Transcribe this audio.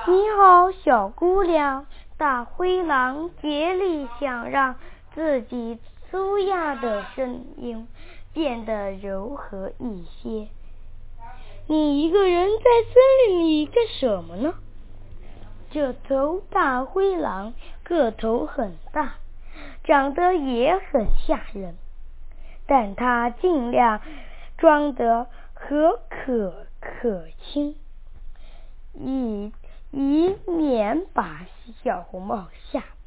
你好，小姑娘。大灰狼竭力想让自己粗哑的声音变得柔和一些。你一个人在森林里干什么呢？这头大灰狼个头很大，长得也很吓人，但它尽量装得和蔼可亲，以免把小红帽吓